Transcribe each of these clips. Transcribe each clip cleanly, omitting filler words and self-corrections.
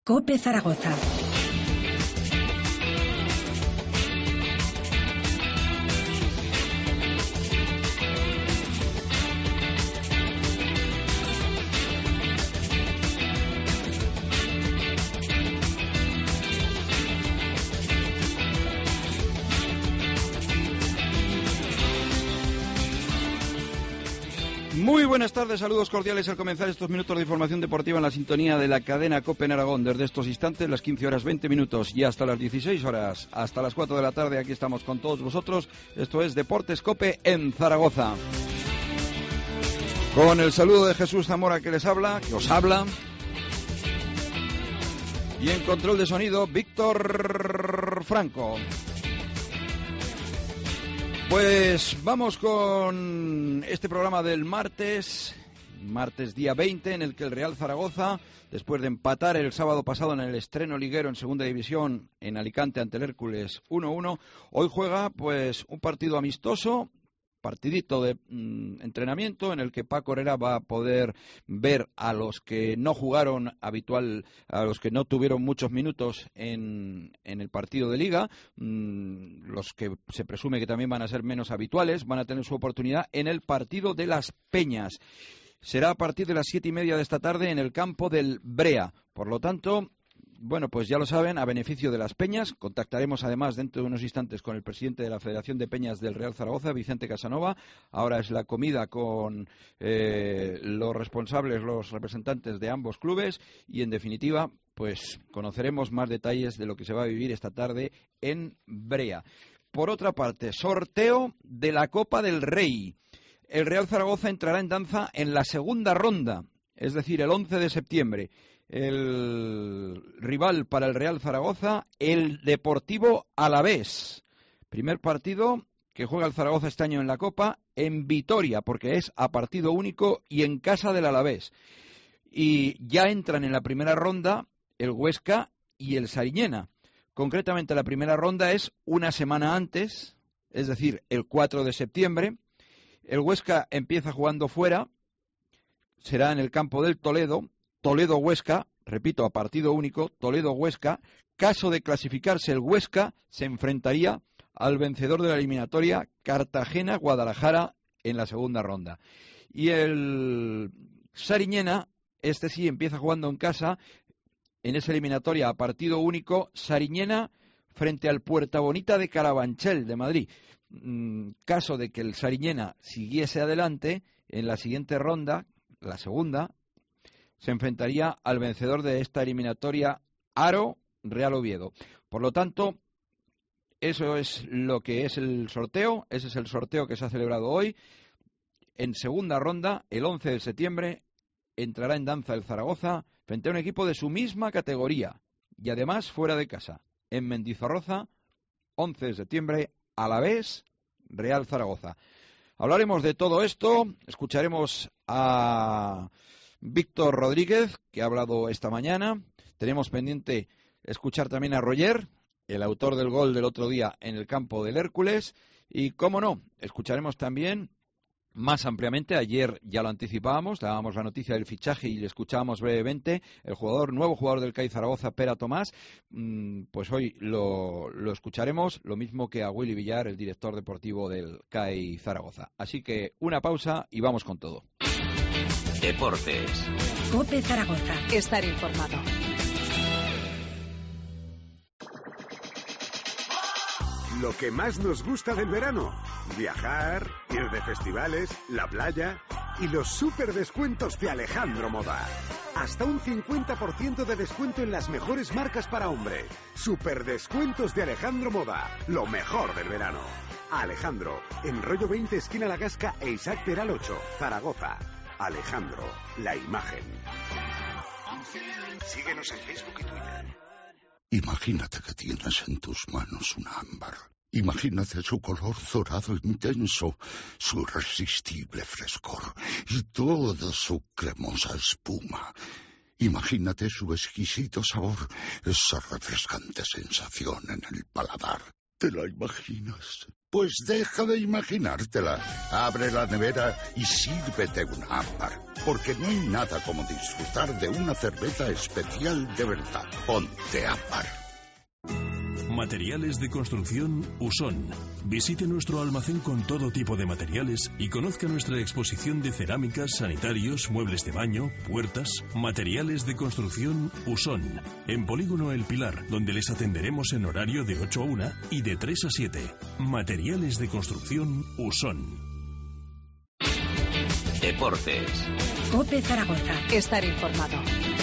COPE Zaragoza. Muy buenas tardes, saludos cordiales al comenzar estos minutos de información deportiva en la sintonía de la cadena COPE en Aragón. Desde estos instantes, las 15 horas 20 minutos y hasta las 16 horas, hasta las 4 de la tarde, aquí estamos con todos vosotros. Esto es Deportes COPE en Zaragoza. Con el saludo de Jesús Zamora que les habla, que os habla. Y en control de sonido, Víctor Franco. Pues vamos con este programa del martes día 20, en el que el Real Zaragoza, después de empatar el sábado pasado en el estreno liguero en Segunda División en Alicante ante el Hércules 1-1, hoy juega pues un partido amistoso, partidito de entrenamiento en el que Paco Herrera va a poder ver a los que no jugaron a los que no tuvieron muchos minutos en el partido de Liga, los que se presume que también van a ser menos habituales, van a tener su oportunidad en el partido de Las Peñas. Será a partir de las 7:30 de esta tarde en el campo del Brea. Por lo tanto, bueno, pues ya lo saben, a beneficio de Las Peñas. Contactaremos además dentro de unos instantes con el presidente de la Federación de Peñas del Real Zaragoza, Vicente Casanova. Ahora es la comida con los responsables, los representantes de ambos clubes y, en definitiva, pues conoceremos más detalles de lo que se va a vivir esta tarde en Brea. Por otra parte, sorteo de la Copa del Rey. El Real Zaragoza entrará en danza en la segunda ronda, es decir, el 11 de septiembre. El rival para el Real Zaragoza, el Deportivo Alavés. Primer partido que juega el Zaragoza este año en la Copa en Vitoria, porque es a partido único y en casa del Alavés. Y ya entran en la primera ronda el Huesca y el Sariñena. Concretamente la primera ronda es una semana antes, es decir, el 4 de septiembre. El Huesca empieza jugando fuera, será en el campo del Toledo-Huesca, repito, a partido único, Toledo-Huesca. Caso de clasificarse el Huesca, se enfrentaría al vencedor de la eliminatoria, Cartagena-Guadalajara, en la segunda ronda. Y el Sariñena, este sí empieza jugando en casa, en esa eliminatoria a partido único, Sariñena frente al Puerta Bonita de Carabanchel, de Madrid. Caso de que el Sariñena siguiese adelante, en la siguiente ronda, la segunda, se enfrentaría al vencedor de esta eliminatoria, Aro Real Oviedo. Por lo tanto, eso es lo que es el sorteo. Ese es el sorteo que se ha celebrado hoy. En segunda ronda, el 11 de septiembre, entrará en danza el Zaragoza frente a un equipo de su misma categoría y además fuera de casa. En Mendizorroza, 11 de septiembre, Alavés, Real Zaragoza. Hablaremos de todo esto, escucharemos a Víctor Rodríguez, que ha hablado esta mañana. Tenemos pendiente escuchar también a Roger, el autor del gol del otro día en el campo del Hércules. Y, cómo no, escucharemos también más ampliamente, ayer ya lo anticipábamos, dábamos la noticia del fichaje y le escuchábamos brevemente, el nuevo jugador del CAI Zaragoza, Pera Tomás. Pues hoy lo escucharemos, lo mismo que a Willy Villar, el director deportivo del CAI Zaragoza. Así que una pausa y vamos con todo. Deportes. COPE Zaragoza. Estar informado. Lo que más nos gusta del verano: viajar, ir de festivales, la playa y los super descuentos de Alejandro Moda. Hasta un 50% de descuento en las mejores marcas para hombre. Super descuentos de Alejandro Moda, lo mejor del verano. Alejandro, en Rollo 20, esquina La Gasca e Isaac Peral 8, Zaragoza. Alejandro, la imagen. Síguenos en Facebook y Twitter. Imagínate que tienes en tus manos un ámbar. Imagínate su color dorado intenso, su irresistible frescor y toda su cremosa espuma. Imagínate su exquisito sabor, esa refrescante sensación en el paladar. ¿Te la imaginas? Pues deja de imaginártela. Abre la nevera y sírvete un ámbar. Porque no hay nada como disfrutar de una cerveza especial de verdad. Ponte ámbar. Materiales de construcción Usón. Visite nuestro almacén con todo tipo de materiales y conozca nuestra exposición de cerámicas, sanitarios, muebles de baño, puertas. Materiales de construcción Usón. En Polígono El Pilar, donde les atenderemos en horario de 8 a 1 y de 3 a 7. Materiales de construcción Usón. Deportes. COPE Zaragoza. Estar informado.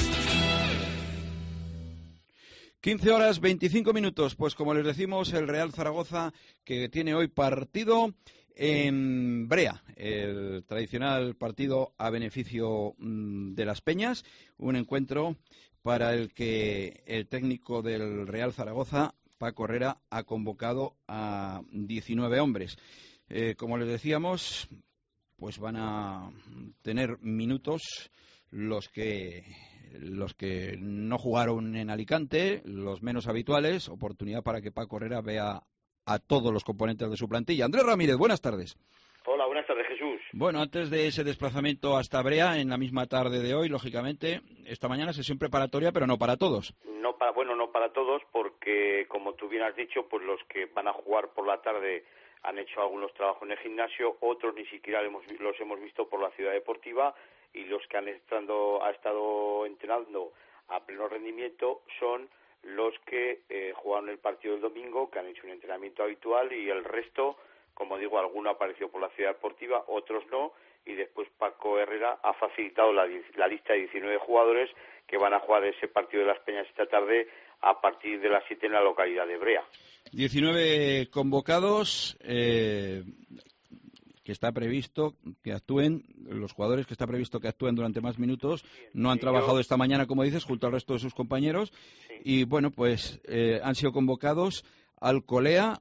15 horas 25 minutos, pues como les decimos, el Real Zaragoza que tiene hoy partido en Brea, el tradicional partido a beneficio de las Peñas, un encuentro para el que el técnico del Real Zaragoza, Paco Herrera, ha convocado a 19 hombres. Como les decíamos, pues van a tener minutos los que no jugaron en Alicante, los menos habituales, oportunidad para que Paco Herrera vea a todos los componentes de su plantilla. Andrés Ramírez, buenas tardes. Hola, buenas tardes, Jesús. Bueno, antes de ese desplazamiento hasta Brea, en la misma tarde de hoy, lógicamente, esta mañana sesión preparatoria, pero no para todos. No para todos, porque, como tú bien has dicho, pues los que van a jugar por la tarde han hecho algunos trabajos en el gimnasio, otros ni siquiera los hemos visto por la ciudad deportiva, y los que han estado entrenando a pleno rendimiento son los que jugaron el partido del domingo, que han hecho un entrenamiento habitual, y el resto, como digo, alguno ha aparecido por la ciudad deportiva, otros no, y después Paco Herrera ha facilitado la lista de 19 jugadores que van a jugar ese partido de las Peñas esta tarde a partir de las 7 en la localidad de Brea. 19 convocados, que está previsto que actúen, los jugadores que está previsto que actúen durante más minutos, no han trabajado esta mañana, como dices, junto al resto de sus compañeros, y bueno, pues han sido convocados Alcolea,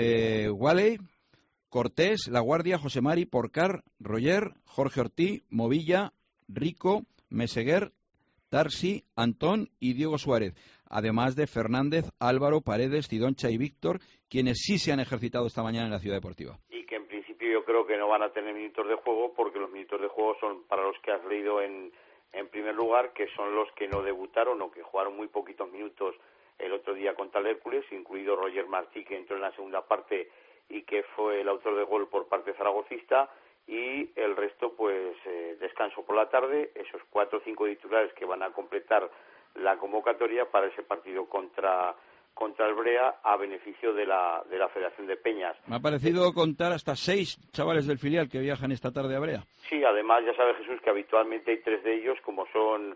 Walley, Cortés, La Guardia, José Mari, Porcar, Roger, Jorge Ortí, Movilla, Rico, Meseguer, Tarsi, Antón y Diego Suárez, además de Fernández, Álvaro, Paredes, Cidoncha y Víctor, quienes sí se han ejercitado esta mañana en la ciudad deportiva. Y que en principio yo creo que no van a tener minutos de juego, porque los minutos de juego son para los que has leído en primer lugar, que son los que no debutaron o que jugaron muy poquitos minutos el otro día contra el Hércules, incluido Roger Martí, que entró en la segunda parte y que fue el autor de gol por parte zaragocista, y el resto pues descanso por la tarde, esos 4 o 5 titulares que van a completar la convocatoria para ese partido contra el Brea a beneficio de la Federación de Peñas. Me ha parecido contar hasta 6 chavales del filial que viajan esta tarde a Brea. Sí, además ya sabe Jesús que habitualmente hay 3 de ellos, como son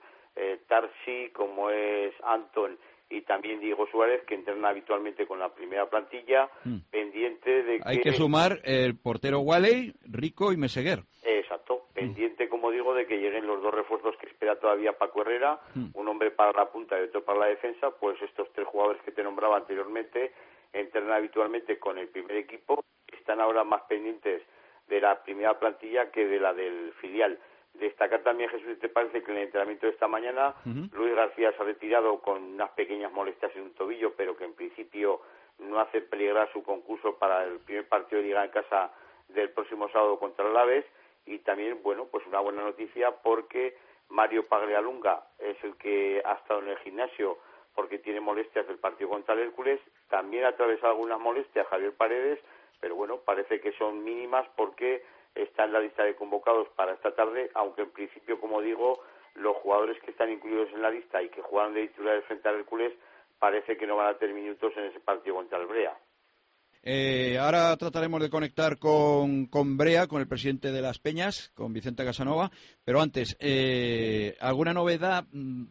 Tarsi, como es Antón y también Diego Suárez, que entrenan habitualmente con la primera plantilla, pendiente de que... Hay que sumar el portero Walley, Rico y Meseguer. Exacto, pendiente, como digo, de que lleguen los 2 refuerzos que espera todavía Paco Herrera, un hombre para la punta y otro para la defensa. Pues estos 3 jugadores que te nombraba anteriormente entrenan habitualmente con el primer equipo, están ahora más pendientes de la primera plantilla que de la del filial. Destacar también, Jesús, ¿te parece que en el entrenamiento de esta mañana Luis García se ha retirado con unas pequeñas molestias en un tobillo, pero que en principio no hace peligrar su concurso para el primer partido de Liga en casa del próximo sábado contra el Alavés? Y también, bueno, pues una buena noticia, porque Mario Paglialunga es el que ha estado en el gimnasio porque tiene molestias del partido contra el Hércules. También ha atravesado algunas molestias Javier Paredes, pero bueno, parece que son mínimas porque está en la lista de convocados para esta tarde, aunque en principio, como digo, los jugadores que están incluidos en la lista y que jugaron de titulares frente al Hércules parece que no van a tener minutos en ese partido contra el Brea. Ahora trataremos de conectar con Brea, con el presidente de las Peñas, con Vicente Casanova, pero antes, ¿alguna novedad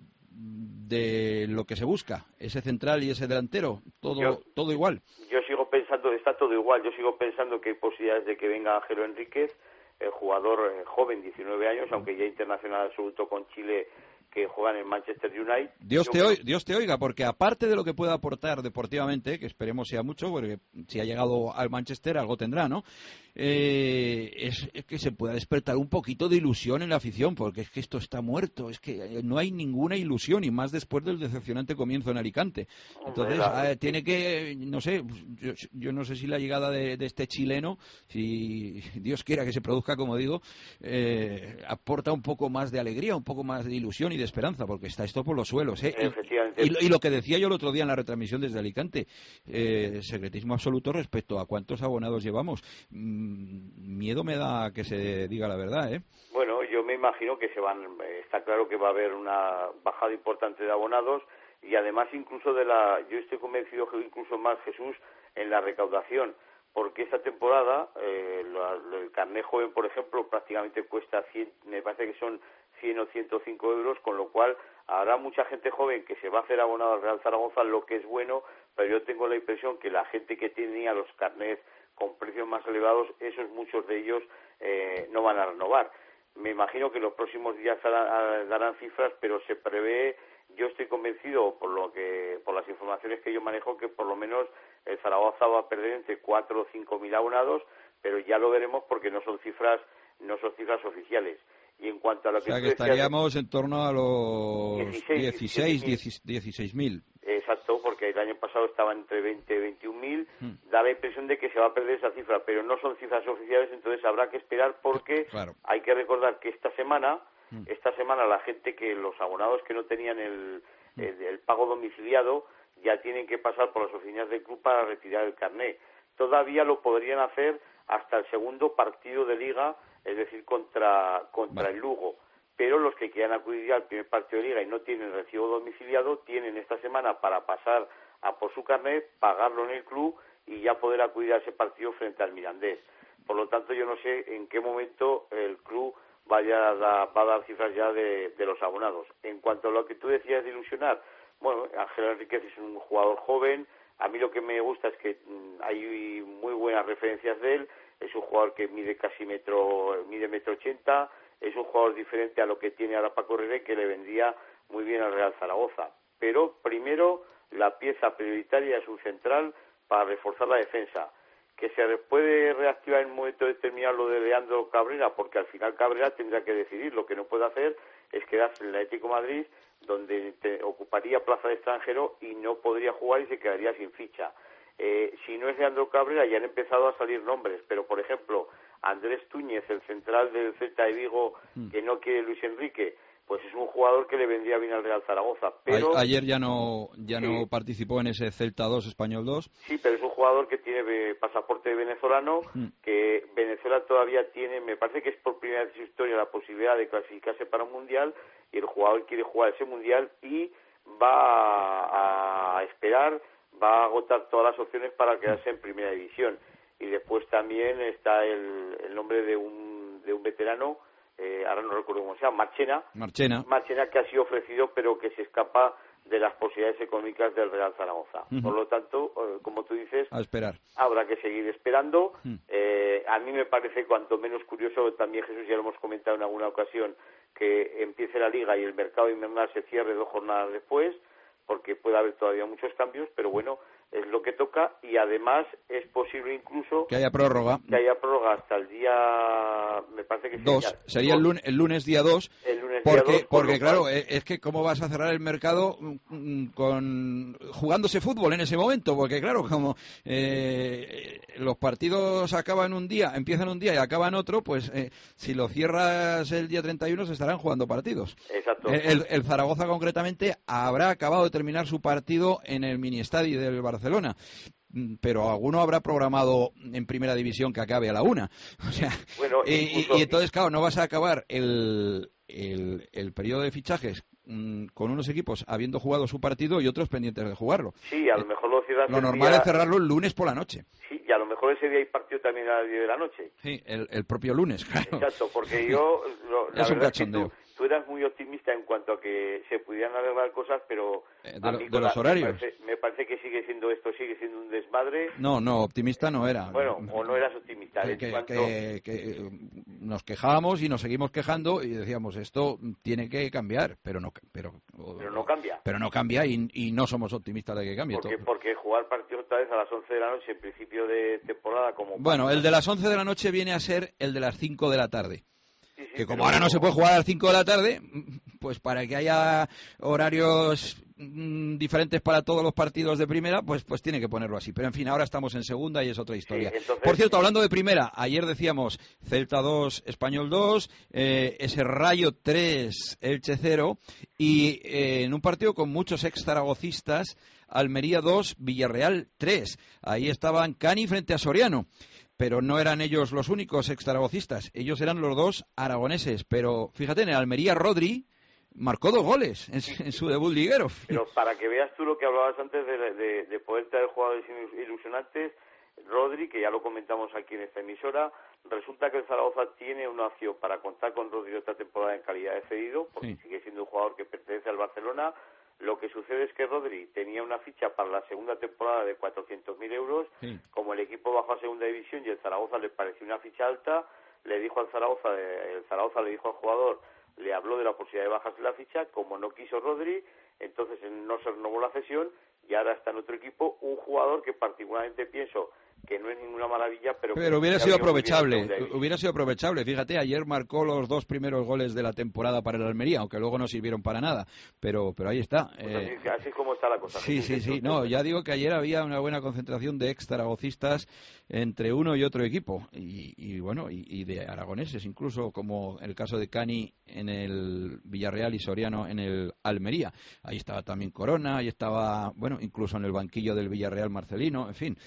de lo que se busca? Ese central y ese delantero, todo igual. Yo sigo pensando, está todo igual, yo sigo pensando que hay posibilidades de que venga Ángelo Enríquez, el jugador joven, 19 años, aunque ya internacional absoluto con Chile, que juegan en Manchester United. Dios te oiga, porque aparte de lo que pueda aportar deportivamente, que esperemos sea mucho, porque si ha llegado al Manchester algo tendrá, ¿no? es que se pueda despertar un poquito de ilusión en la afición, porque es que esto está muerto, es que no hay ninguna ilusión, y más después del decepcionante comienzo en Alicante. Entonces, tiene que, no sé, yo no sé si la llegada de este chileno, si Dios quiera que se produzca, como digo, aporta un poco más de alegría, un poco más de ilusión y de esperanza, porque está esto por los suelos, ¿eh? Y lo que decía yo el otro día en la retransmisión desde Alicante, secretismo absoluto respecto a cuántos abonados llevamos. Miedo me da que se diga la verdad, ¿eh? Bueno, yo me imagino que está claro que va a haber una bajada importante de abonados, y además incluso yo estoy convencido que incluso más, Jesús, en la recaudación, porque esta temporada el carné joven, por ejemplo, prácticamente cuesta 100, me parece que son 100 o 105 euros, con lo cual habrá mucha gente joven que se va a hacer abonado al Real Zaragoza, lo que es bueno, pero yo tengo la impresión que la gente que tenía los carnés con precios más elevados, muchos de ellos no van a renovar. Me imagino que los próximos días darán cifras, pero se prevé, yo estoy convencido por las informaciones que yo manejo, que por lo menos el Zaragoza va a perder entre 4 o 5 mil abonados, pero ya lo veremos porque no son cifras oficiales. Y en cuanto a lo que estaríamos en torno a los 16.000. Exacto, porque el año pasado estaban entre 20 y 21.000. Da la impresión de que se va a perder esa cifra, pero no son cifras oficiales, entonces habrá que esperar, porque hay que recordar que esta semana la gente, los abonados que no tenían el pago domiciliado, ya tienen que pasar por las oficinas del club para retirar el carné. Todavía lo podrían hacer hasta el segundo partido de Liga, es decir, contra el Lugo. Pero los que quieran acudir al primer partido de Liga y no tienen recibo domiciliado, tienen esta semana para pasar a por su carnet, pagarlo en el club y ya poder acudir a ese partido frente al Mirandés. Por lo tanto, yo no sé en qué momento el club va a dar cifras ya de los abonados. En cuanto a lo que tú decías de ilusionar, bueno, Ángel Enríquez es un jugador joven. A mí lo que me gusta es que hay muy buenas referencias de él. Es un jugador que mide mide 1,80 m. Es un jugador diferente a lo que tiene ahora Paco Herrera, que le vendría muy bien al Real Zaragoza. Pero primero, la pieza prioritaria es un central para reforzar la defensa. Que se puede reactivar en un momento determinado lo de Leandro Cabrera, porque al final Cabrera tendrá que decidir. Lo que no puede hacer es quedarse en el Atlético de Madrid, donde ocuparía plaza de extranjero y no podría jugar y se quedaría sin ficha. Si no es Leandro Cabrera, ya han empezado a salir nombres, pero por ejemplo Andrés Túñez, el central del Celta de Vigo, que no quiere Luis Enrique, pues es un jugador que le vendría bien al Real Zaragoza. Pero ayer ya no participó en ese Celta 2, Español 2. Sí, pero es un jugador que tiene pasaporte venezolano, que Venezuela todavía tiene, me parece que es por primera vez en su historia, la posibilidad de clasificarse para un mundial, y el jugador quiere jugar ese mundial y va a esperar, va a agotar todas las opciones para quedarse en primera división. Y después también está el nombre de un veterano, ahora no recuerdo cómo se llama, Marchena, que ha sido ofrecido, pero que se escapa de las posibilidades económicas del Real Zaragoza. Por lo tanto, como tú dices, a esperar. Habrá que seguir esperando. A mí me parece cuanto menos curioso, también, Jesús, ya lo hemos comentado en alguna ocasión, que empiece la Liga y el mercado invernal se cierre 2 jornadas después, porque puede haber todavía muchos cambios, pero bueno, es lo que toca, y además es posible incluso que haya prórroga hasta el día, me parece que sería el lunes día 2, porque claro, es que cómo vas a cerrar el mercado jugándose fútbol en ese momento, porque claro, como los partidos empiezan un día y acaban otro, pues si lo cierras el día 31 se estarán jugando partidos. Exacto. El Zaragoza concretamente habrá acabado de terminar su partido en el miniestadio del Barcelona, pero alguno habrá programado en primera división que acabe a la 1. O sea, bueno, y entonces, claro, no vas a acabar el periodo de fichajes con unos equipos habiendo jugado su partido y otros pendientes de jugarlo. Sí, a lo mejor lo normal es cerrarlo el lunes por la noche. Sí, y a lo mejor ese día hay partido también a las 10 de la noche. Sí, el propio lunes, claro. Exacto, porque yo es un cachondeo. Tú eras muy optimista en cuanto a que se pudieran arreglar cosas, pero de los horarios. Me parece que sigue siendo un desmadre. No, optimista no era. Bueno, o no eras optimista. Que nos quejábamos y nos seguimos quejando y decíamos, esto tiene que cambiar, pero no cambia. Pero no cambia y no somos optimistas de que cambie. Porque jugar partidos otra vez a las 11 de la noche en principio de temporada como... Bueno, el de las 11 de la noche viene a ser el de las 5 de la tarde. Sí, que como ahora no se puede jugar a las 5 de la tarde, pues para que haya horarios diferentes para todos los partidos de primera, pues tiene que ponerlo así. Pero en fin, ahora estamos en segunda y es otra historia. Sí, entonces, por cierto, hablando de primera, ayer decíamos Celta 2, Español 2, ese Rayo 3, Elche 0, y en un partido con muchos ex-zaragocistas, Almería 2, Villarreal 3. Ahí estaban Cani frente a Soriano. Pero no eran ellos los únicos ex-zaragocistas, ellos eran los dos aragoneses. Pero fíjate, en el Almería, Rodri marcó 2 goles en su debut liguero. Pero para que veas tú lo que hablabas antes de poder traer jugadores ilusionantes, Rodri, que ya lo comentamos aquí en esta emisora, resulta que el Zaragoza tiene una opción para contar con Rodri esta temporada en calidad de cedido, porque sigue siendo un jugador que pertenece al Barcelona. Lo que sucede es que Rodri tenía una ficha para la segunda temporada de 400.000 euros. Como el equipo bajó a segunda división y el Zaragoza le pareció una ficha alta, le dijo al Zaragoza, el Zaragoza le dijo al jugador, le habló de la posibilidad de bajarse la ficha. Como no quiso Rodri, entonces no se renovó la cesión y ahora está en otro equipo un jugador que particularmente pienso que no es ninguna maravilla, pero hubiera sido aprovechable. Fíjate, ayer marcó los 2 primeros goles de la temporada para el Almería, aunque luego no sirvieron para nada, pero ahí está. Pues así es como está la cosa. Sí. No, ya digo que ayer había una buena concentración de ex-zaragocistas entre uno y otro equipo, y bueno, y de aragoneses incluso, como el caso de Cani en el Villarreal y Soriano en el Almería. Ahí estaba también Corona, ahí estaba, bueno, incluso en el banquillo del Villarreal Marcelino, en fin.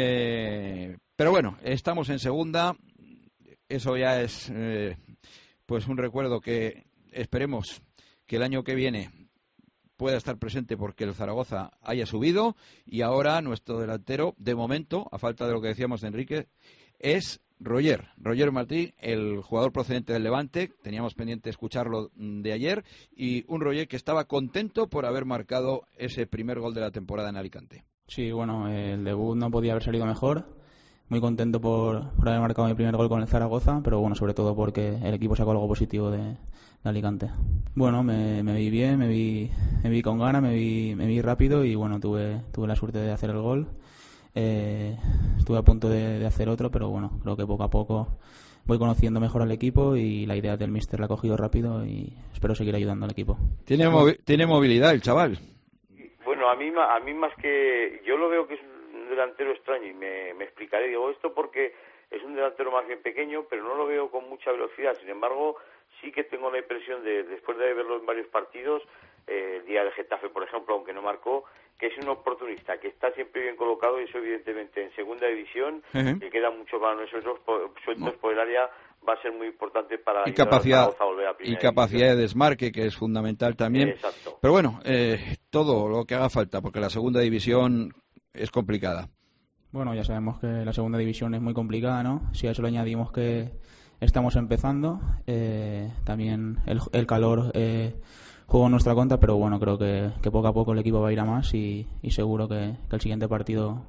Pero bueno, estamos en segunda. Eso ya es pues un recuerdo que esperemos que el año que viene pueda estar presente porque el Zaragoza haya subido, y ahora nuestro delantero, de momento, a falta de lo que decíamos de Enrique, es Roger Martí, el jugador procedente del Levante. Teníamos pendiente escucharlo de ayer, y un Roger que estaba contento por haber marcado ese primer gol de la temporada en Alicante. Sí, bueno, el debut no podía haber salido mejor. Muy contento por haber marcado mi primer gol con el Zaragoza, pero bueno, sobre todo porque el equipo sacó algo positivo de Alicante. Bueno, me vi bien, me vi con ganas, me vi rápido, y bueno, tuve la suerte de hacer el gol. Estuve a punto de hacer otro, pero bueno, creo que poco a poco voy conociendo mejor al equipo, y la idea del míster la ha cogido rápido, y espero seguir ayudando al equipo. Tiene movilidad el chaval. Bueno, a mí más que... Yo lo veo que es un delantero extraño, y me explicaré. Digo esto porque es un delantero más bien pequeño, pero no lo veo con mucha velocidad. Sin embargo, sí que tengo la impresión después de verlo en varios partidos, el día del Getafe, por ejemplo, aunque no marcó, que es un oportunista, que está siempre bien colocado, y eso evidentemente en segunda división, que quedan muchos balones sueltos por el área, va a ser muy importante para capacidad a volver a primera y capacidad de desmarque, que es fundamental también. Exacto. Pero bueno, todo lo que haga falta, porque la segunda división es complicada. Bueno, ya sabemos que la segunda división es muy complicada, ¿no? Si a eso le añadimos que estamos empezando, también el calor juega en nuestra contra, pero bueno, creo que poco a poco el equipo va a ir a más, y seguro que el siguiente partido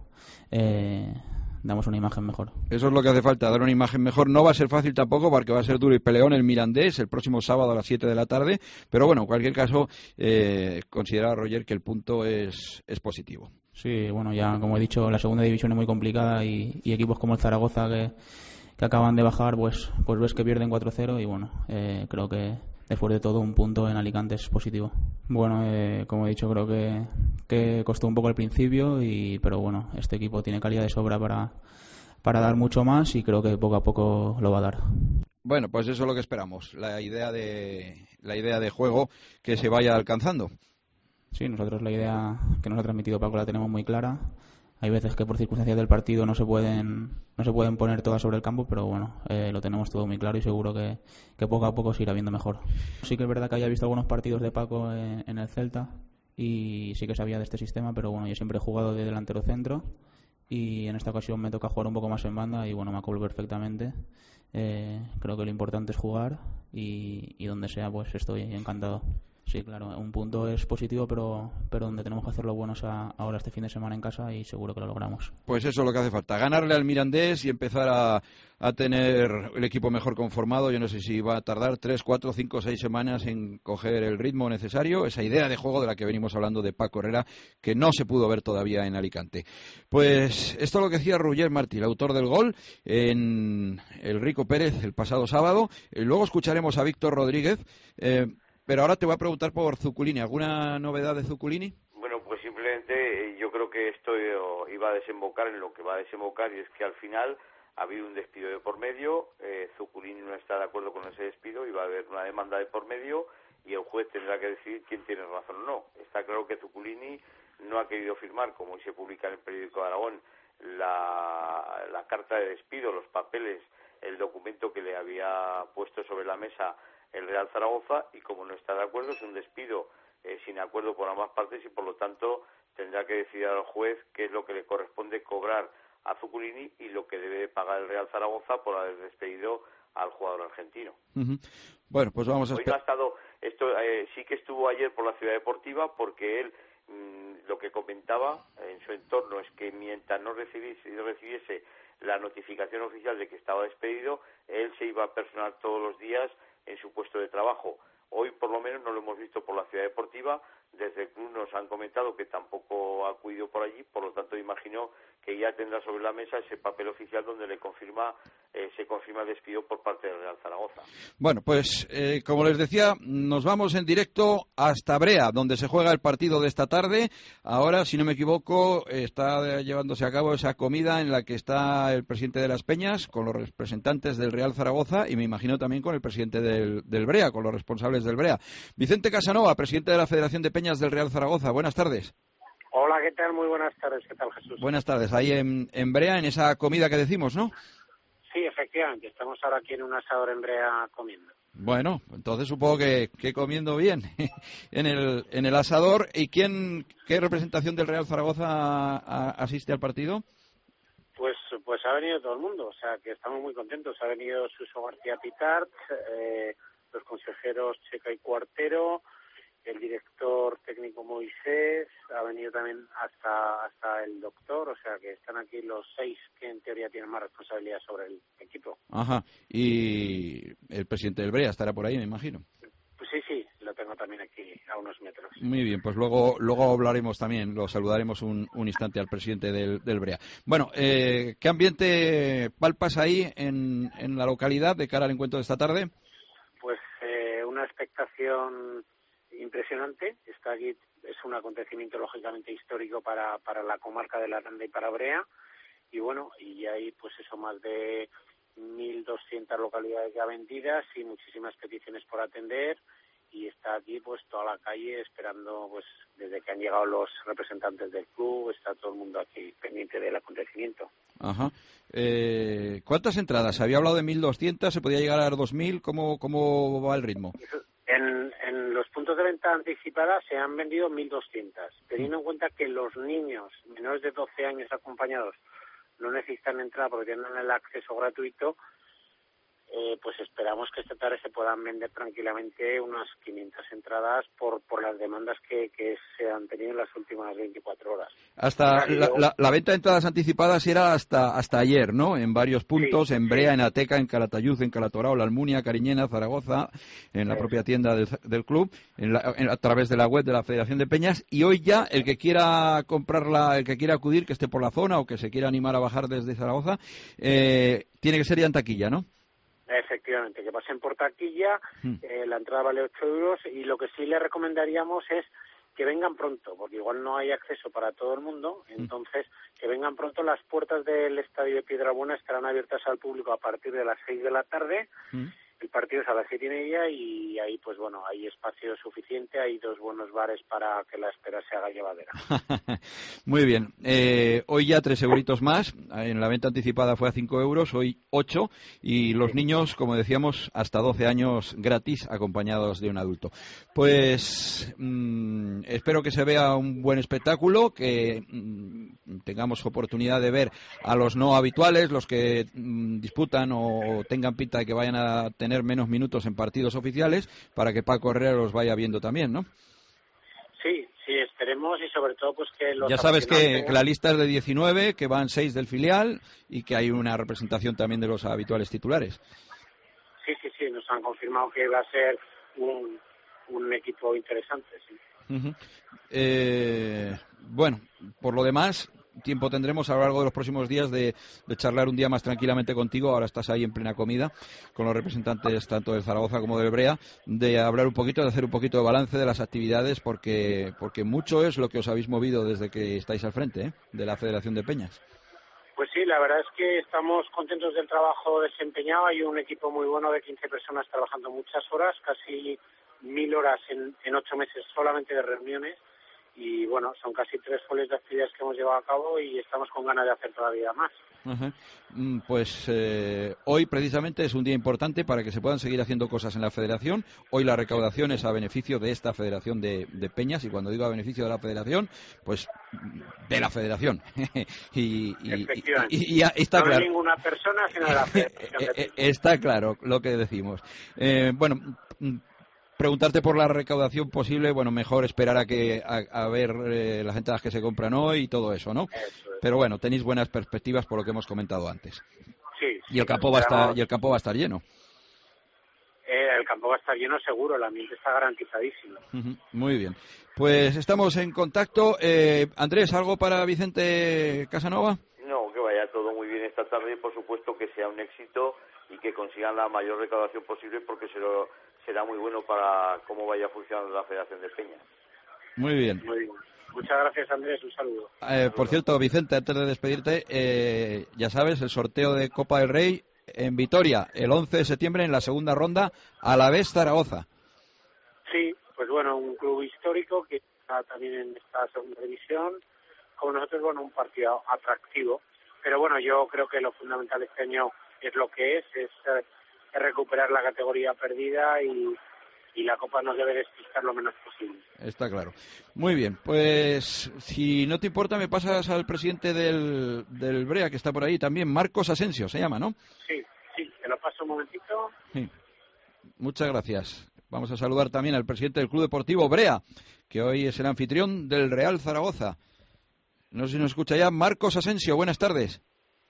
damos una imagen mejor. Eso es lo que hace falta, dar una imagen mejor. No va a ser fácil tampoco, porque va a ser duro y peleón el Mirandés el próximo sábado a las 7 de la tarde, pero bueno, en cualquier caso, considera Roger que el punto es positivo. Sí, bueno, ya como he dicho, la segunda división es muy complicada, y equipos como el Zaragoza que acaban de bajar, pues ves que pierden 4-0, y bueno, creo que después de todo un punto en Alicante es positivo. Bueno, como he dicho, creo que costó un poco al principio, pero bueno, este equipo tiene calidad de sobra para dar mucho más, y creo que poco a poco lo va a dar. Bueno, pues eso es lo que esperamos, la idea de juego que se vaya alcanzando. Sí, nosotros la idea que nos ha transmitido Paco la tenemos muy clara. Hay veces que por circunstancias del partido no se pueden poner todas sobre el campo, pero bueno, lo tenemos todo muy claro, y seguro que poco a poco se irá viendo mejor. Sí que es verdad que haya visto algunos partidos de Paco en el Celta, y sí que sabía de este sistema, pero bueno, yo siempre he jugado de delantero centro, y en esta ocasión me toca jugar un poco más en banda, y bueno, me acoplo perfectamente. Creo que lo importante es jugar, y donde sea pues estoy encantado. Sí, claro, un punto es positivo, pero donde tenemos que hacerlo bueno es ahora este fin de semana en casa y seguro que lo logramos. Pues eso es lo que hace falta, ganarle al Mirandés y empezar a tener el equipo mejor conformado. Yo no sé si va a tardar 3, 4, 5, 6 semanas en coger el ritmo necesario, esa idea de juego de la que venimos hablando de Paco Herrera, que no se pudo ver todavía en Alicante. Pues esto es lo que decía Roger Martí, el autor del gol, en el Rico Pérez el pasado sábado. Luego escucharemos a Víctor Rodríguez. Pero ahora te voy a preguntar por Zuculini. ¿Alguna novedad de Zuculini? Bueno, pues simplemente yo creo que esto iba a desembocar en lo que va a desembocar, y es que al final ha habido un despido de por medio. Zuculini no está de acuerdo con ese despido y va a haber una demanda de por medio y el juez tendrá que decidir quién tiene razón o no. Está claro que Zuculini no ha querido firmar, como hoy se publica en el periódico de Aragón, la carta de despido, los papeles, el documento que le había puesto sobre la mesa el Real Zaragoza, y como no está de acuerdo, es un despido sin acuerdo por ambas partes, y por lo tanto tendrá que decidir al juez qué es lo que le corresponde cobrar a Zuculini y lo que debe pagar el Real Zaragoza por haber despedido al jugador argentino. Uh-huh. Bueno, pues vamos a Hoy no ha estado, sí que estuvo ayer por la Ciudad Deportiva, porque él lo que comentaba en su entorno es que mientras no recibiese la notificación oficial de que estaba despedido, él se iba a personar todos los días en su puesto de trabajo. Hoy por lo menos no lo hemos visto por la Ciudad Deportiva. Desde el club nos han comentado que tampoco ha acudido por allí, por lo tanto imagino que ya tendrá sobre la mesa ese papel oficial donde se confirma el despido por parte del Real Zaragoza. Bueno, pues como les decía, nos vamos en directo hasta Brea, donde se juega el partido de esta tarde. Ahora, si no me equivoco, está llevándose a cabo esa comida en la que está el presidente de Las Peñas con los representantes del Real Zaragoza y me imagino también con el presidente del Brea, con los responsables del Brea. Vicente Casanova, presidente de la Federación de Peñas del Real Zaragoza. Buenas tardes. Hola, ¿qué tal? Muy buenas tardes. ¿Qué tal, Jesús? Buenas tardes. Ahí en Brea, en esa comida que decimos, ¿no? Sí, efectivamente. Estamos ahora aquí en un asador en Brea comiendo. Bueno, entonces supongo que comiendo bien en el asador. ¿Y qué representación del Real Zaragoza asiste al partido? Pues ha venido todo el mundo, o sea que estamos muy contentos. Ha venido Suso García Pitart, los consejeros Checa y Cuartero, el director técnico Moisés, ha venido también hasta el doctor, o sea que están aquí los 6 que en teoría tienen más responsabilidad sobre el equipo. Ajá, y el presidente del Brea estará por ahí, me imagino. Pues sí, lo tengo también aquí a unos metros. Muy bien, pues luego hablaremos también, lo saludaremos un instante al presidente del Brea. Bueno, ¿qué ambiente palpas ahí en la localidad de cara al encuentro de esta tarde? Pues una expectación impresionante. Está aquí, es un acontecimiento lógicamente histórico para la comarca de la Aranda y para Brea, y bueno, y hay pues eso, más de 1.200 localidades ya vendidas y muchísimas peticiones por atender, y está aquí pues toda la calle esperando, pues desde que han llegado los representantes del club, está todo el mundo aquí pendiente del acontecimiento. Ajá. ¿Cuántas entradas? Se había hablado de 1.200, ¿se podía llegar a 2.000? ¿Cómo va el ritmo? En los puntos de venta anticipada se han vendido 1.200, teniendo en cuenta que los niños menores de 12 años acompañados no necesitan entrada porque tienen el acceso gratuito. Pues esperamos que esta tarde se puedan vender tranquilamente unas 500 entradas por las demandas que se han tenido en las últimas 24 horas. Hasta la venta de entradas anticipadas era hasta ayer, ¿no? En varios puntos, sí, en Brea, sí, en Ateca, en Calatayud, en Calatorao, La Almunia, Cariñena, Zaragoza, en la propia tienda del club, a través de la web de la Federación de Peñas. Y hoy ya el que quiera comprarla, el que quiera acudir, que esté por la zona o que se quiera animar a bajar desde Zaragoza, tiene que ser ya en taquilla, ¿no? Efectivamente, que pasen por taquilla, la entrada vale 8 euros, y lo que sí le recomendaríamos es que vengan pronto, porque igual no hay acceso para todo el mundo, entonces que vengan pronto. Las puertas del Estadio de Piedrabuena estarán abiertas al público a partir de las 6 de la tarde, el partido es a las 7:30 y ahí pues bueno, hay espacio suficiente, hay 2 buenos bares para que la espera se haga llevadera. Muy bien, hoy ya 3 euritos más, en la venta anticipada fue a 5 euros, hoy 8, y los niños, como decíamos, hasta 12 años gratis, acompañados de un adulto. Pues espero que se vea un buen espectáculo, que tengamos oportunidad de ver a los no habituales, los que disputan o tengan pinta de que vayan a tener menos minutos en partidos oficiales, para que Paco Herrera los vaya viendo también, ¿no? Sí, esperemos, y sobre todo pues que los... Ya sabes que la lista es de 19, que van 6 del filial y que hay una representación también de los habituales titulares. Sí, nos han confirmado que va a ser un equipo interesante, sí. Uh-huh. Bueno, por lo demás, tiempo tendremos a lo largo de los próximos días de charlar un día más tranquilamente contigo. Ahora estás ahí en plena comida con los representantes tanto del Zaragoza como del Brea, de hablar un poquito, de hacer un poquito de balance de las actividades, porque mucho es lo que os habéis movido desde que estáis al frente, de la Federación de Peñas. Pues sí, la verdad es que estamos contentos del trabajo desempeñado. Hay un equipo muy bueno de 15 personas trabajando muchas horas, casi 1.000 horas en 8 meses solamente de reuniones. Y bueno, son casi 3 folios de actividades que hemos llevado a cabo y estamos con ganas de hacer todavía más. Uh-huh. Pues hoy precisamente es un día importante para que se puedan seguir haciendo cosas en la federación. Hoy la recaudación es a beneficio de esta federación de Peñas, y cuando digo a beneficio de la federación, pues de la federación. y está no claro. de ninguna persona, sino de la federación. Está claro lo que decimos. Preguntarte por la recaudación posible, bueno, mejor esperar a ver las entradas que se compran hoy y todo eso, ¿no? Eso es. Pero bueno, tenéis buenas perspectivas por lo que hemos comentado antes. Sí. Y el campo va a estar lleno. El campo va a estar lleno seguro, el ambiente está garantizadísimo. Uh-huh. Muy bien. Pues estamos en contacto. Andrés, ¿algo para Vicente Casanova? No, que vaya todo muy bien esta tarde y por supuesto que sea un éxito y que consigan la mayor recaudación posible, porque será muy bueno para cómo vaya funcionando la Federación de Peñas. Muy bien. Muy bien. Muchas gracias, Andrés, un saludo. Por cierto, Vicente, antes de despedirte, ya sabes, el sorteo de Copa del Rey en Vitoria, el 11 de septiembre en la segunda ronda, Alavés Zaragoza. Sí, pues bueno, un club histórico que está también en esta segunda división. Como nosotros, bueno, un partido atractivo. Pero bueno, yo creo que lo fundamental este año es lo que es recuperar la categoría perdida, y la Copa nos debe despistar lo menos posible. Está claro. Muy bien, pues si no te importa me pasas al presidente del Brea, que está por ahí también, Marcos Asensio se llama, ¿no? Sí, te lo paso un momentito. Sí. Muchas gracias. Vamos a saludar también al presidente del Club Deportivo Brea, que hoy es el anfitrión del Real Zaragoza. No sé si nos escucha ya. Marcos Asensio, buenas tardes.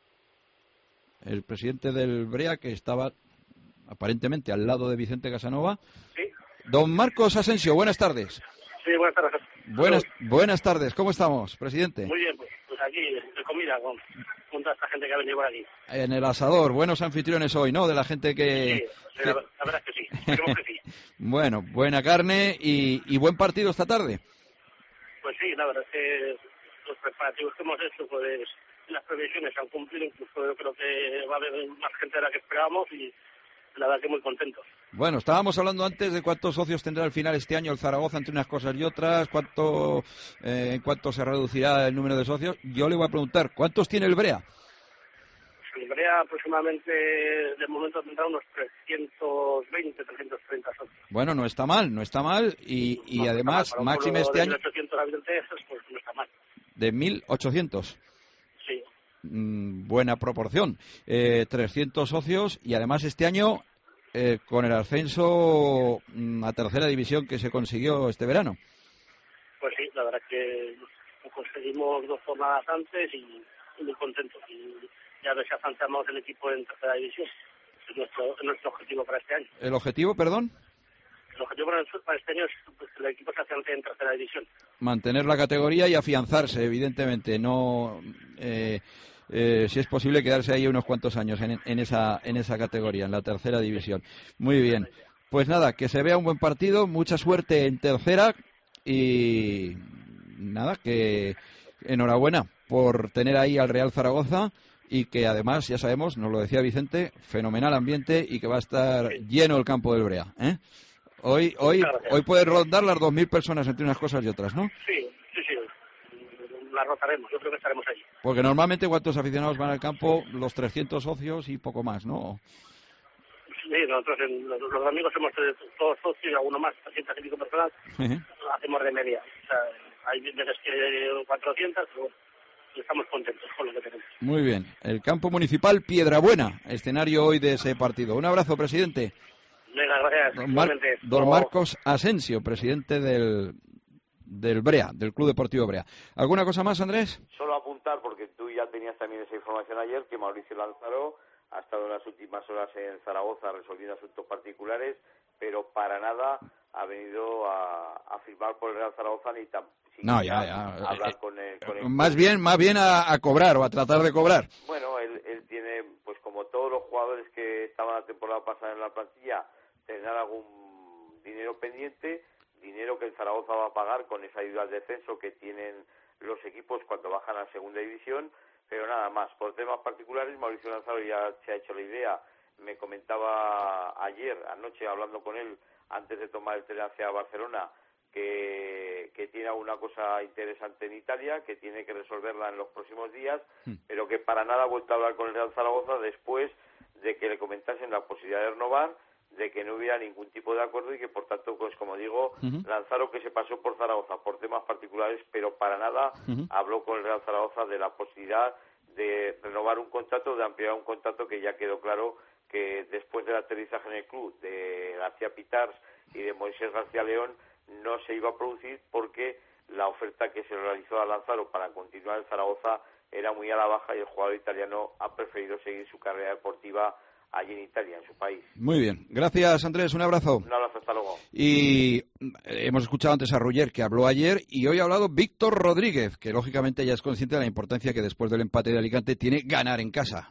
El presidente del Brea, que estaba aparentemente al lado de Vicente Casanova. Sí. Don Marcos Asensio, buenas tardes. Sí, buenas tardes. Buenas tardes, ¿cómo estamos, presidente? Muy bien, pues aquí de comida con toda esta gente que ha venido por aquí. En el asador, buenos anfitriones hoy, ¿no? De la gente que... Sí, la verdad es que sí, esperemos que sí. Bueno, buena carne y buen partido esta tarde. Pues sí, la verdad es que los preparativos que hemos hecho, pues las previsiones se han cumplido, incluso yo creo que va a haber más gente de la que esperábamos, y la verdad que muy contentos. Bueno, estábamos hablando antes de cuántos socios tendrá al final este año el Zaragoza entre unas cosas y otras, en cuánto se reducirá el número de socios. Yo le voy a preguntar, ¿cuántos tiene el Brea? El Brea aproximadamente, de momento, tendrá unos 320, 330 socios. Bueno, no está mal, y no, además, máxime este año... De 1.800 habitantes, pues no está mal. De 1.800. Sí. Buena proporción. 300 socios, y además este año con el ascenso a tercera división que se consiguió este verano. Pues sí, la verdad es que lo conseguimos 2 jornadas antes y muy contentos. Y ya desafiamos el equipo en tercera división. Es nuestro objetivo para este año. ¿El objetivo, perdón? El objetivo para este año es que el equipo se afiance en tercera división. Mantener la categoría y afianzarse, evidentemente. No, si es posible, quedarse ahí unos cuantos años en esa categoría, en la tercera división. Muy bien. Pues nada, que se vea un buen partido, mucha suerte en tercera, y nada, que enhorabuena por tener ahí al Real Zaragoza, y que además, ya sabemos, nos lo decía Vicente, fenomenal ambiente, y que va a estar lleno el campo del Brea, ¿eh? Hoy pueden rondar las 2.000 personas entre unas cosas y otras, ¿no? Sí. La rotaremos, yo creo que estaremos allí. Porque normalmente, ¿cuántos aficionados van al campo? Los 300 socios y poco más, ¿no? Sí, nosotros los amigos somos todos socios y alguno más, 300 y pico personas, hacemos de media. O sea, hay veces que 400, pero estamos contentos con lo que tenemos. Muy bien. El campo municipal Piedrabuena, escenario hoy de ese partido. Un abrazo, presidente. Venga, gracias. Don Marcos Asensio, presidente del Brea, del Club Deportivo Brea. ¿Alguna cosa más, Andrés? Solo apuntar, porque tú ya tenías también esa información ayer, que Mauricio Lanzaro ha estado en las últimas horas en Zaragoza resolviendo asuntos particulares, pero para nada ha venido a firmar por el Real Zaragoza ni hablar con el más bien a cobrar o a tratar de cobrar. Bueno, él tiene, pues como todos los jugadores que estaban la temporada pasada en la plantilla, tendrán algún dinero pendiente, dinero que el Zaragoza va a pagar con esa ayuda al descenso que tienen los equipos cuando bajan a segunda división, pero nada más. Por temas particulares, Mauricio Lanzaro ya se ha hecho la idea. Me comentaba anoche, hablando con él, antes de tomar el tren hacia Barcelona, que tiene alguna cosa interesante en Italia, que tiene que resolverla en los próximos días, pero que para nada ha vuelto a hablar con el Real Zaragoza después de que le comentasen la posibilidad de renovar, de que no hubiera ningún tipo de acuerdo y que, por tanto, pues como digo, Lanzaro, que se pasó por Zaragoza por temas particulares, pero para nada habló con el Real Zaragoza de la posibilidad de renovar un contrato, de ampliar un contrato, que ya quedó claro que después del aterrizaje en el club de García Pitars y de Moisés García León no se iba a producir, porque la oferta que se realizó a Lanzaro para continuar en Zaragoza era muy a la baja y el jugador italiano ha preferido seguir su carrera deportiva allí en Italia, en su país. Muy bien. Gracias, Andrés. Un abrazo. Un abrazo, hasta luego. Y hemos escuchado antes a Ruller, que habló ayer, y hoy ha hablado Víctor Rodríguez, que lógicamente ya es consciente de la importancia que después del empate de Alicante tiene ganar en casa.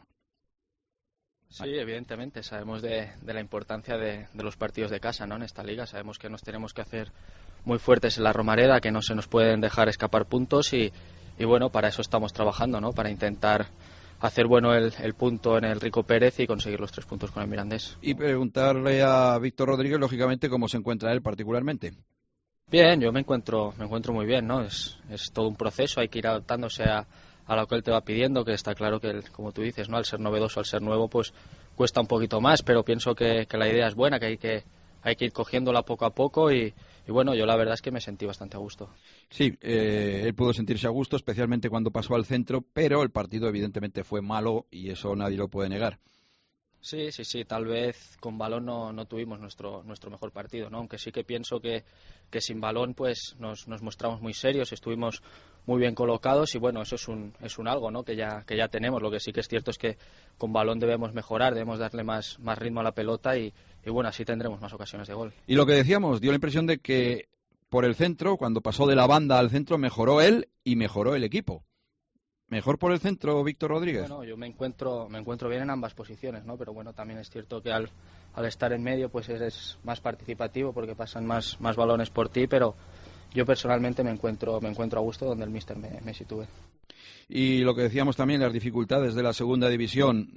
Sí, evidentemente. Sabemos de la importancia de los partidos de casa, ¿no? En esta liga. Sabemos que nos tenemos que hacer muy fuertes en la Romareda, que no se nos pueden dejar escapar puntos y bueno, para eso estamos trabajando, ¿no? Para intentar hacer bueno el punto en el Rico Pérez y conseguir los 3 puntos con el Mirandés. Y preguntarle a Víctor Rodríguez, lógicamente, cómo se encuentra él particularmente. Bien, yo me encuentro muy bien, ¿no? Es todo un proceso, hay que ir adaptándose a lo que él te va pidiendo, que está claro que, como tú dices, ¿no? Al ser novedoso, al ser nuevo, pues cuesta un poquito más, pero pienso que la idea es buena, que hay que ir cogiéndola poco a poco y bueno, yo la verdad es que me sentí bastante a gusto. Sí, él pudo sentirse a gusto, especialmente cuando pasó al centro, pero el partido evidentemente fue malo y eso nadie lo puede negar. Sí, tal vez con balón no tuvimos nuestro mejor partido, ¿no? Aunque sí que pienso que sin balón pues nos mostramos muy serios, estuvimos muy bien colocados y bueno, eso es un algo, ¿no? que ya tenemos. Lo que sí que es cierto es que con balón debemos mejorar, debemos darle más ritmo a la pelota y bueno, así tendremos más ocasiones de gol. Y lo que decíamos, dio la impresión de que por el centro, cuando pasó de la banda al centro, mejoró él y mejoró el equipo. ¿Mejor por el centro, Víctor Rodríguez? Bueno, yo me encuentro bien en ambas posiciones, ¿no? Pero bueno, también es cierto que al estar en medio pues eres más participativo porque pasan más balones por ti, pero yo personalmente me encuentro a gusto donde el míster me sitúe. Y lo que decíamos también, las dificultades de la segunda división,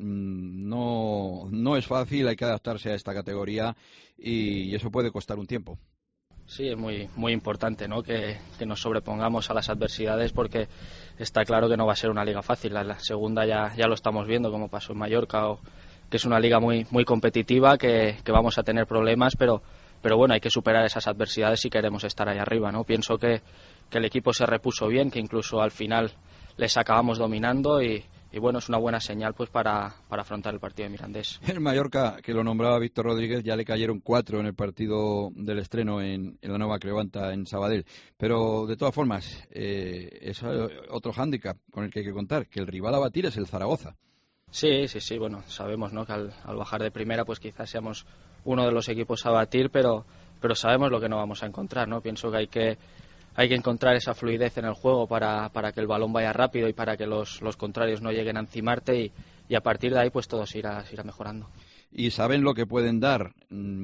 no es fácil, hay que adaptarse a esta categoría y eso puede costar un tiempo. Sí, es muy importante, ¿no? que nos sobrepongamos a las adversidades porque está claro que no va a ser una liga fácil. La segunda ya lo estamos viendo, como pasó en Mallorca, que es una liga muy competitiva, que vamos a tener problemas, pero bueno, hay que superar esas adversidades si queremos estar ahí arriba, ¿no? Pienso que el equipo se repuso bien, que incluso al final les acabamos dominando y bueno, es una buena señal pues para afrontar el partido de Mirandés. En Mallorca, que lo nombraba Víctor Rodríguez, ya le cayeron 4 en el partido del estreno en la Nueva Crevanta en Sabadell. Pero de todas formas, es otro hándicap con el que hay que contar, que el rival a batir es el Zaragoza. Sí, bueno, sabemos, ¿no? que al bajar de primera pues quizás seamos uno de los equipos a batir, pero sabemos lo que no vamos a encontrar, ¿no? Pienso que hay que encontrar esa fluidez en el juego para que el balón vaya rápido y para que los contrarios no lleguen a encimarte y a partir de ahí pues todo se irá mejorando. Y saben lo que pueden dar.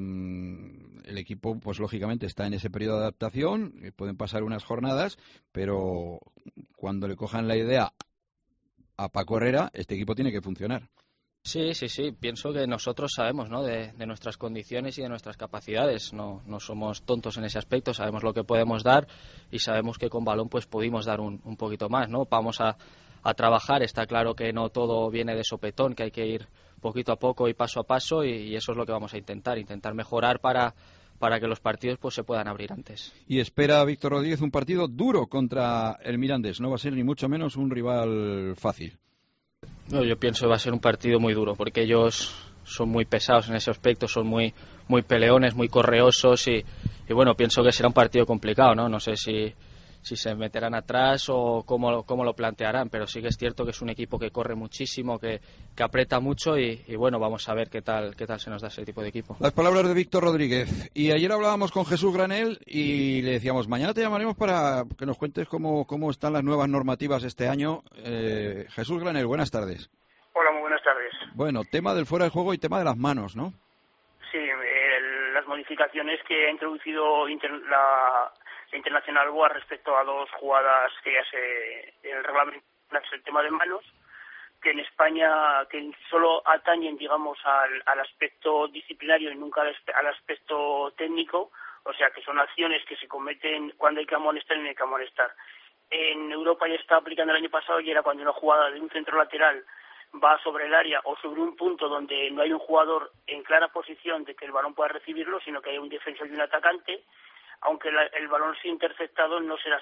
El equipo pues lógicamente está en ese periodo de adaptación, pueden pasar unas jornadas, pero cuando le cojan la idea a Paco Herrera, este equipo tiene que funcionar. Sí, pienso que nosotros sabemos, ¿no? de nuestras condiciones y de nuestras capacidades, no somos tontos en ese aspecto, sabemos lo que podemos dar y sabemos que con balón pues pudimos dar un poquito más, ¿no? Vamos a trabajar, está claro que no todo viene de sopetón, que hay que ir poquito a poco y paso a paso y eso es lo que vamos a intentar mejorar para para que los partidos pues se puedan abrir antes. Y espera Víctor Rodríguez un partido duro contra el Mirandés. No va a ser ni mucho menos un rival fácil. No, yo pienso que va a ser un partido muy duro, porque ellos son muy pesados en ese aspecto, son muy peleones, muy correosos y bueno, pienso que será un partido complicado, ¿no? No sé si se meterán atrás o cómo lo plantearán, pero sí que es cierto que es un equipo que corre muchísimo, que aprieta mucho y bueno, vamos a ver qué tal se nos da ese tipo de equipo. Las palabras de Víctor Rodríguez. Y ayer hablábamos con Jesús Granel y le decíamos, mañana te llamaremos para que nos cuentes cómo están las nuevas normativas este año. Jesús Granel, buenas tardes. Hola, muy buenas tardes. Bueno, tema del fuera de juego y tema de las manos, ¿no? Sí, las modificaciones que ha introducido la Internacional BOA respecto a dos jugadas que ya el reglamento es el tema de manos, que en España que solo atañen, digamos, al aspecto disciplinario y nunca al aspecto técnico, o sea que son acciones que se cometen cuando hay que amonestar y no hay que amonestar. En Europa ya está aplicando el año pasado y era cuando una jugada de un centro lateral va sobre el área o sobre un punto donde no hay un jugador en clara posición de que el balón pueda recibirlo, sino que hay un defensor y un atacante, aunque el balón sea interceptado no será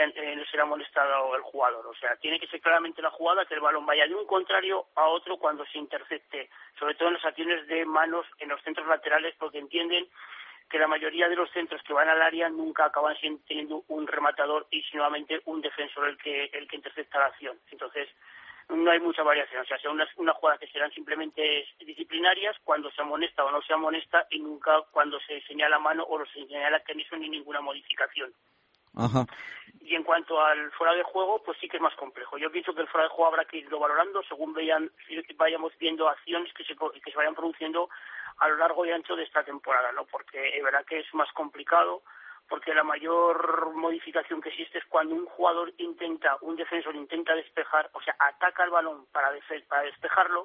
amonestado el jugador. O sea, tiene que ser claramente la jugada que el balón vaya de un contrario a otro cuando se intercepte, sobre todo en las acciones de manos en los centros laterales, porque entienden que la mayoría de los centros que van al área nunca acaban teniendo un rematador y nuevamente un defensor el que intercepta la acción. Entonces, no hay mucha variación, o sea, son unas jugadas que serán simplemente disciplinarias cuando se amonesta o no se amonesta y nunca cuando se señala mano o se señala que no hizo ni ninguna modificación. Ajá. Y en cuanto al fuera de juego, pues sí que es más complejo. Yo pienso que el fuera de juego habrá que irlo valorando según vayamos viendo acciones que se vayan produciendo a lo largo y ancho de esta temporada, ¿no? Porque es verdad que es más complicado, porque la mayor modificación que existe es cuando un defensor intenta despejar, o sea, ataca el balón para despejarlo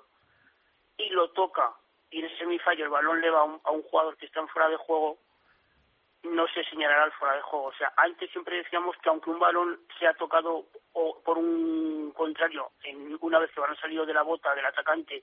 y lo toca, y en ese semifallo el balón le va a un jugador que está en fuera de juego, no se señalará el fuera de juego. O sea, antes siempre decíamos que aunque un balón sea tocado por un contrario, una vez que el balón ha salido de la bota del atacante,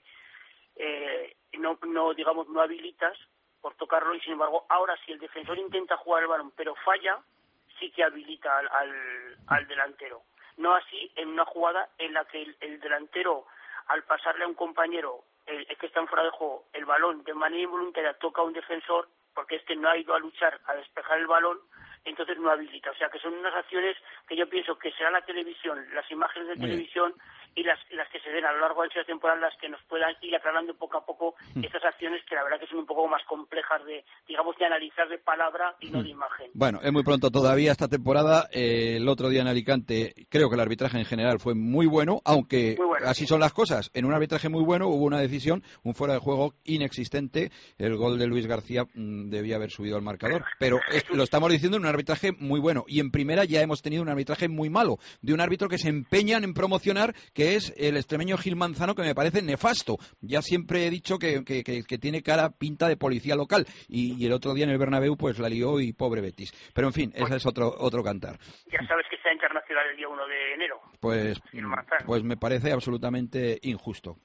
no habilitas por tocarlo, y sin embargo ahora si el defensor intenta jugar el balón pero falla, sí que habilita al delantero. No así en una jugada en la que el delantero, al pasarle a un compañero que está en fuera de juego el balón de manera involuntaria toca a un defensor porque no ha ido a luchar a despejar el balón, entonces no habilita. O sea que son unas acciones que yo pienso que será la televisión, las imágenes de televisión y las que se den a lo largo de la temporada, las que nos puedan ir aclarando poco a poco estas acciones que la verdad que son un poco más complejas de analizar de palabra y no de imagen. Bueno, es muy pronto todavía esta temporada. El otro día en Alicante creo que el arbitraje en general fue muy bueno, aunque así son las cosas. En un arbitraje muy bueno hubo una decisión, un fuera de juego inexistente. El gol de Luis García debía haber subido al marcador, pero lo estamos diciendo en un arbitraje muy bueno. Y en primera ya hemos tenido un arbitraje muy malo, de un árbitro que se empeñan en promocionar, que es el extremeño Gil Manzano, que me parece nefasto. Ya siempre he dicho que tiene pinta de policía local, y el otro día en el Bernabéu pues la lió y pobre Betis. Pero en fin, ese es otro cantar. Ya sabes que está internacional el día 1 de enero. Pues me parece absolutamente injusto.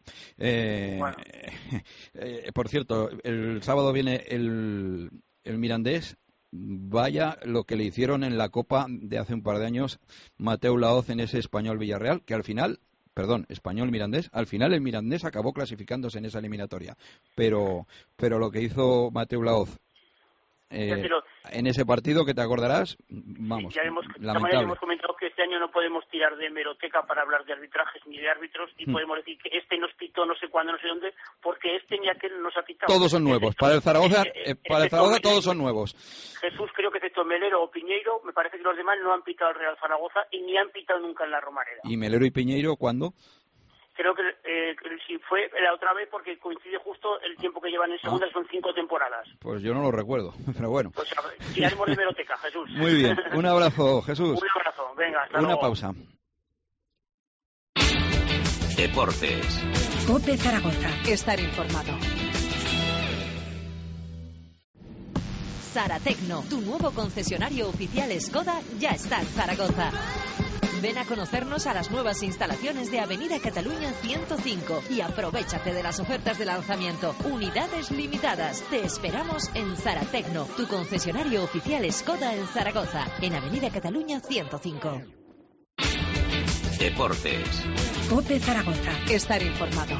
Por cierto, el sábado viene el Mirandés. Vaya lo que le hicieron en la Copa de hace un par de años Mateu Laoz en ese Español Villarreal, que al final, Español Mirandés, al final el Mirandés acabó clasificándose en esa eliminatoria, pero lo que hizo Mateu Laoz en ese partido, que te acordarás, vamos, lamentable. Hemos comentado que este año no podemos tirar de hemeroteca para hablar de arbitrajes ni de árbitros, y podemos decir que nos pitó no sé cuándo, no sé dónde, porque ni aquel nos ha pitado. Todos son nuevos. Para el Zaragoza, todos son nuevos. Jesús, creo que excepto Melero o Piñeiro, me parece que los demás no han pitado el Real Zaragoza y ni han pitado nunca en la Romareda. ¿Y Melero y Piñeiro cuándo? Creo que si fue la otra vez, porque coincide justo el tiempo que llevan en segunda, son 5 temporadas. Pues yo no lo recuerdo, pero bueno. Pues tiraremos de hemeroteca, Jesús. Muy bien, un abrazo, Jesús. Un abrazo, venga, hasta luego. Una pausa. Deportes. COPE Zaragoza. Estar informado. Saratecno, tu nuevo concesionario oficial Skoda, ya está en Zaragoza. Ven a conocernos a las nuevas instalaciones de Avenida Cataluña 105 y aprovéchate de las ofertas de lanzamiento. Unidades limitadas. Te esperamos en Zaratecno, tu concesionario oficial Skoda en Zaragoza, en Avenida Cataluña 105. Deportes. COPE Zaragoza. Estar informado.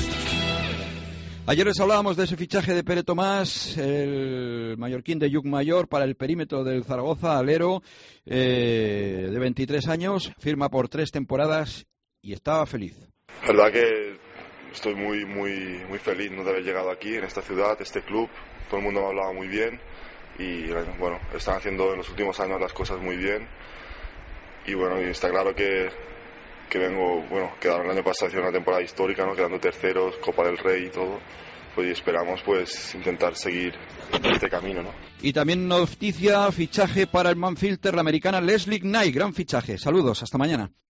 Ayer les hablábamos de ese fichaje de Pere Tomás, el mallorquín de Llucmajor para el perímetro del Zaragoza, alero, de 23 años, firma por 3 temporadas y estaba feliz. La verdad que estoy muy feliz, ¿no?, de haber llegado aquí, en esta ciudad, este club. Todo el mundo me hablaba muy bien y bueno, están haciendo en los últimos años las cosas muy bien. Y bueno, y está claro que vengo, bueno, quedaron el año pasado haciendo una temporada histórica, ¿no?, quedando terceros, Copa del Rey y todo, pues y esperamos pues intentar seguir este camino, ¿no? Y también noticia, fichaje para el Manfilter, la americana Leslie Knight, gran fichaje. Saludos, hasta mañana.